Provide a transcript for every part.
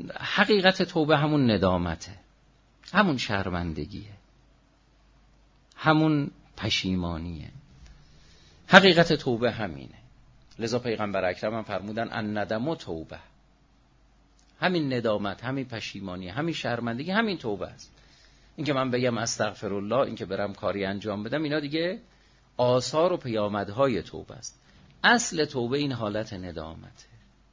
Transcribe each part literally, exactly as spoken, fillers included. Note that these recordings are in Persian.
حقیقت توبه همون ندامته، همون شرمندگیه، همون پشیمانیه. حقیقت توبه همینه. لذا پیغمبر اکرم هم فرمودن الندم و توبه، همین ندامت، همین پشیمانی، همین شرمندگی، همین توبه است. این که من بگم استغفرالله، این که برم کاری انجام بدم، اینا دیگه آثار و پیامدهای توبه است. اصل توبه این حالت ندامته.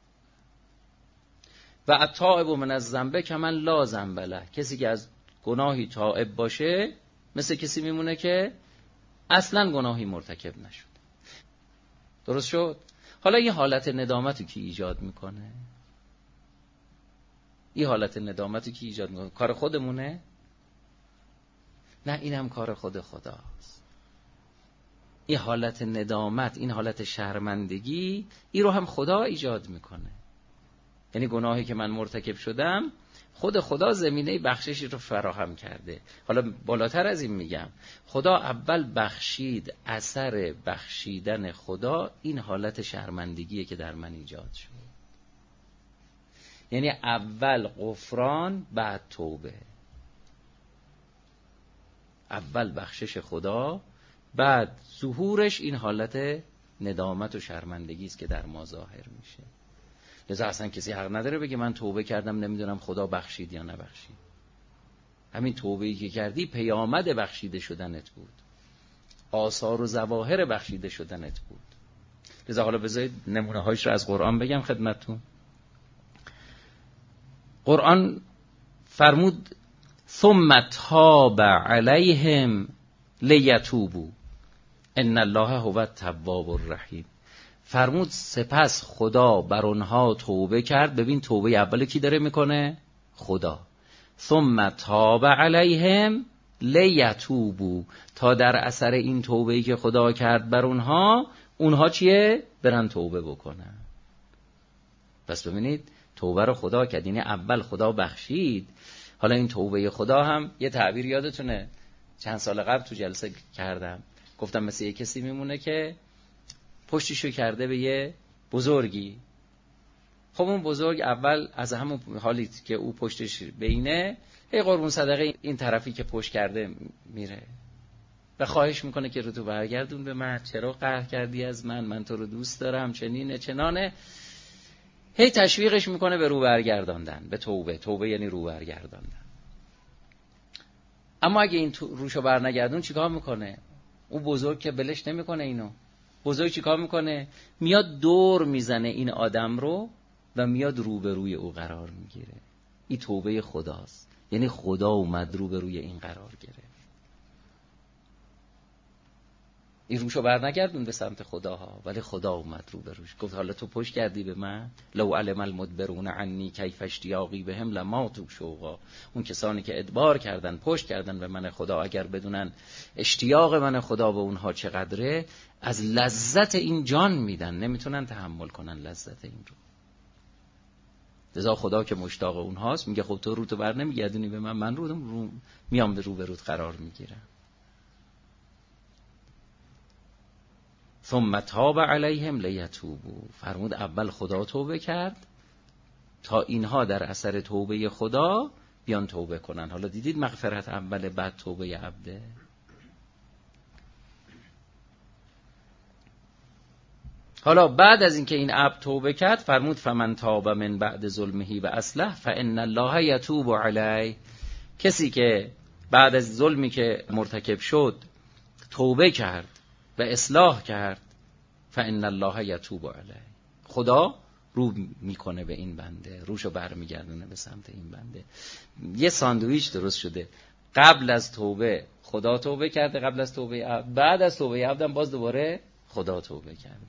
و التائب من الذنب کمن لا ذنب له، کسی که از گناهی تائب باشه مثل کسی میمونه که اصلا گناهی مرتکب نشد. درست شد؟ حالا این حالت ندامت رو کی ایجاد میکنه؟ این حالت ندامت رو کی ایجاد میکنه؟ کار خودمونه؟ نه، اینم کار خود خداست. این حالت ندامت، این حالت شرمندگی، این رو هم خدا ایجاد میکنه. یعنی گناهی که من مرتکب شدم، خود خدا زمینه بخششی رو فراهم کرده. حالا بالاتر از این میگم، خدا اول بخشید، اثر بخشیدن خدا این حالت شرمندگیه که در من ایجاد شد. یعنی اول غفران بعد توبه، اول بخشش خدا بعد ظهورش این حالت ندامت و شرمندگی است که در ما ظاهر میشه. لذا اصلا کسی حق نداره بگه من توبه کردم نمیدونم خدا بخشید یا نبخشید. همین توبه‌ای که کردی پیامد بخشیده شدنت بود، آثار و ظواهر بخشیده شدنت بود. لذا حالا بذارید نمونه هایش رو از قرآن بگم خدمتتون. قرآن فرمود ثم تاب علیهم لیتوبوا ان الله هو التواب الرحیم. فرمود سپس خدا بر اونها توبه کرد. ببین توبه اول کی داره میکنه؟ خدا. ثم تاب علیهم لیتوبوا، تا در اثر این توبه‌ای که خدا کرد بر اونها، اونها چیه؟ برن توبه بکنن. پس ببینید توبه رو خدا کرد، یعنی اول خدا بخشید. حالا این توبه خدا هم یه تعبیر یادتونه چند سال قبل تو جلسه کردم، گفتم مثل یه کسی میمونه که پشتیشو کرده به یه بزرگی. خب اون بزرگ اول از همون حالی که او پشتش بینه، ای قربون صدقه این طرفی که پشت کرده میره و خواهش میکنه که رو تو برگردون به من، چرا قهر کردی از من، من تو رو دوست دارم، چنینه چنانه. هی تشویقش میکنه به رو برگرداندن، به توبه. توبه یعنی رو برگرداندن. اما اگه این روشو برنگردون چیکار میکنه؟ اون بزرگ که بلش نمیکنه اینو. بزرگ چیکار میکنه؟ میاد دور میزنه این آدم رو و میاد روبروی او قرار میگیره. این توبه خداست. یعنی خدا اومد روبروی این قرار گرفت. این روشو برنگردون به سمت خداها، ولی خدا اومد روبروش گفت حالا تو پشت کردی به من، لو علم المدبرون عنی کیف اشتیاقی بهم لماتوا شوقا. اون کسانی که ادبار کردن، پشت کردن به من خدا، اگر بدونن اشتیاق من خدا به اونها چقدره، از لذت این جان میدن، نمیتونن تحمل کنن لذت این رو. لذا خدا که مشتاق اونهاست میگه خب تو رو تو بر نمیگردونی به من، من رو, رو میام به روبروت قرار میگیرم. ثم تاب علیهم لیتوبوا، فرمود اول خدا توبه کرد تا اینها در اثر توبه خدا بیان توبه کنن. حالا دیدید مغفرت اول بعد توبه عبده. حالا بعد از اینکه این عبد توبه کرد فرمود فمن تاب من بعد ظلمه و اصلح فان الله یتوب علیه. کسی که بعد از ظلمی که مرتکب شد توبه کرد و اصلاح کرد، فان الله یتوب علیه، خدا رو میکنه به این بنده، روشو برمیگردونه به سمت این بنده. یه ساندویچ درست شده، قبل از توبه خدا توبه کرده، قبل از توبه عبد، بعد از توبه عبدم باز دوباره خدا توبه کرده.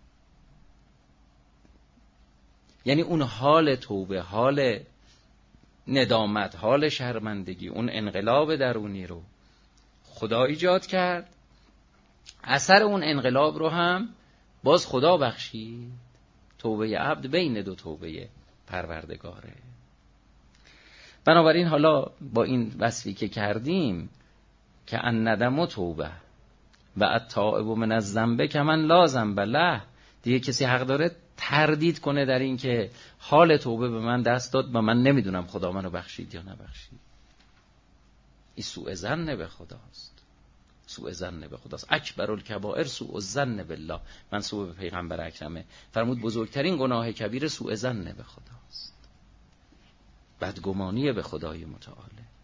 یعنی اون حال توبه، حال ندامت، حال شرمندگی، اون انقلاب درونی رو خدا ایجاد کرد، اثر اون انقلاب رو هم باز خدا بخشید. توبه عبد بین دو توبه پروردگاره. بنابراین حالا با این وصفی که کردیم که الندم توبه و التائب من الذنب کمن لا ذنب له، دیگه کسی حق داره تردید کنه در این که حال توبه به من دست داد و من نمیدونم خدا منو بخشید یا نبخشید. این سوء ظن به خداست. سوء ظن به خداست. اکبر الکبائر سوء الظن بالله. منسوب به پیغمبر اکرمه. فرمود بزرگترین گناه کبیر سوء ظن به خداست. بدگمانی به خدای متعال.